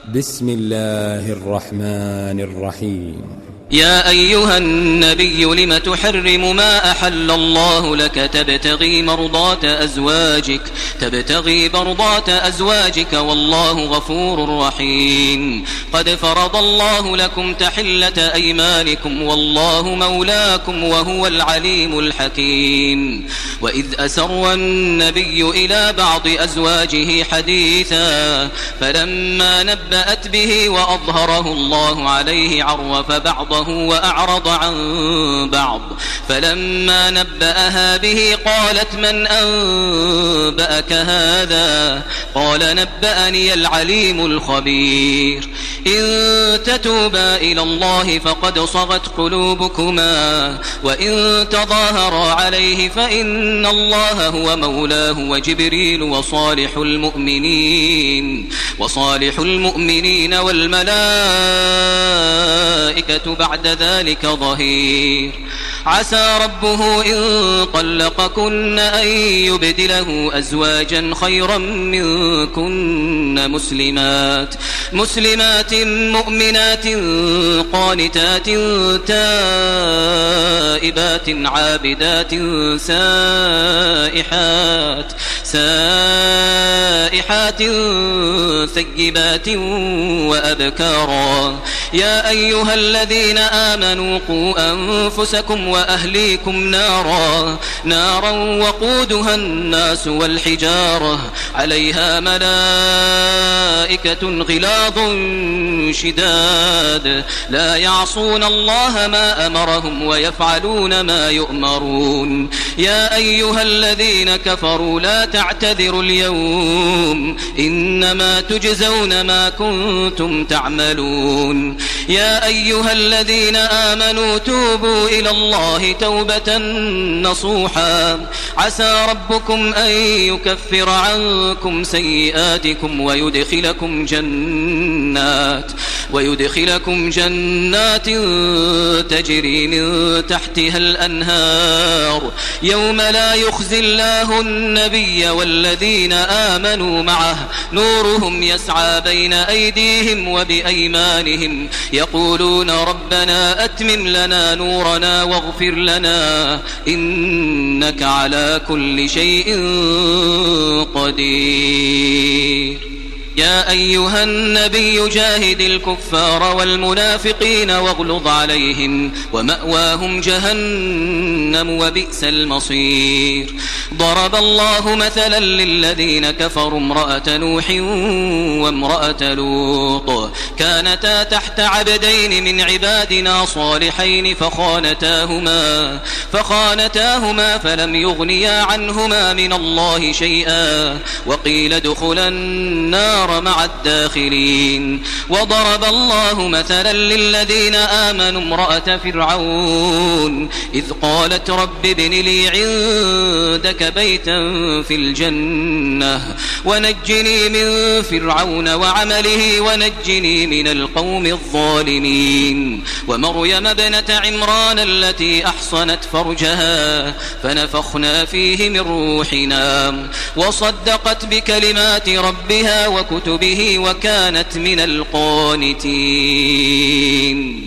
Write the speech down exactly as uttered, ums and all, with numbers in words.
بسم الله الرحمن الرحيم. يا أيها النبي لم تحرم ما أحل الله لك تبتغي مرضات أزواجك تبتغي مرضات أزواجك والله غفور رحيم. قد فرض الله لكم تحلة أيمانكم والله مولاكم وهو العليم الحكيم. وإذ أسر النبي إلى بعض أزواجه حديثا فلما نبأت به وأظهره الله عليه عرف بعضه وأعرض عن بعض فلما نبأها به قالت من أنبأك هذا قال نبأني العليم الخبير. إن تتوبا إلى الله فقد صغت قلوبكما وإن تظاهرا عليه فإن الله هو مولاه وجبريل وصالح المؤمنين وصالح المؤمنين والملائكة بعد ذلك ظهير. عسى ربه إن طلقكن أن يبدله أزواجا خيرا منكن مسلمات مسلمات مؤمنات قانتات تائبات عابدات سائحات سائحات ثيبات وأبكارا. يا أيها الذين آمنوا قوا أنفسكم وأهليكم نارا نارا وقودها الناس والحجارة عليها ملائكة غلاظ شداد لا يعصون الله ما أمرهم ويفعلون ما يؤمرون. يا أيها الذين كفروا لا تعتذروا اليوم إنما تجزون ما كنتم تعملون. يا أيها الذين آمنوا توبوا إلى الله توبة نصوحا عسى ربكم أن يكفر عنكم سيئاتكم ويدخلكم جنات ويدخلكم جنات تجري من تحتها الأنهار يوم لا يخزي الله النبي والذين آمنوا معه نورهم يسعى بين أيديهم وبأيمانهم يقولون ربنا أتمم لنا نورنا واغفر لنا إنك على كل شيء قدير. يا أيها النبي جاهد الكفار والمنافقين واغلظ عليهم ومأواهم جهنم وبئس المصير. ضرب الله مثلا للذين كفروا امرأة نوح وامرأة لوط كانتا تحت عبدين من عبادنا صالحين فخانتاهما فخانتاهما فلم يغنيا عنهما من الله شيئا وقيل ادخلا النار مع الداخلين. وضرب الله مثلا للذين آمنوا امرأة فرعون إذ قالت رب ابن لي عندك بيتا في الجنة ونجني من فرعون وعمله ونجني من القوم الظالمين. ومريم ابنة عمران التي أحصنت فرجها فنفخنا فيه من روحنا وصدقت بكلمات ربها وكتبه وكانت من القانتين.